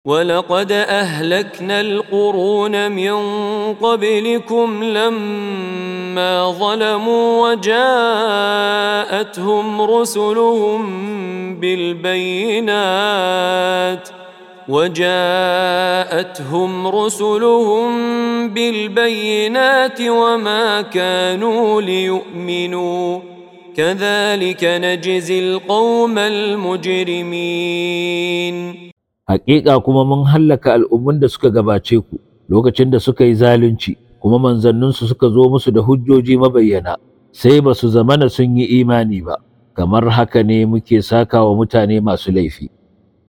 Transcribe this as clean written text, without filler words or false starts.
ولقد أهلكنا القرون من قبلكم لما ظلموا وجاءتهم رسلهم بالبينات وما كانوا ليؤمنوا كذلك نجزي القوم المجرمين. Haƙiƙa kuma mun hallaka al'ummun da suka gabace ku lokacin da suka yi zalunci, kuma manzanninsu suka zo musu da hujjoji mabayyana, sai ba su zamana sun yi imani ba. Kamar haka ne muke saka wa mutane masu laifi.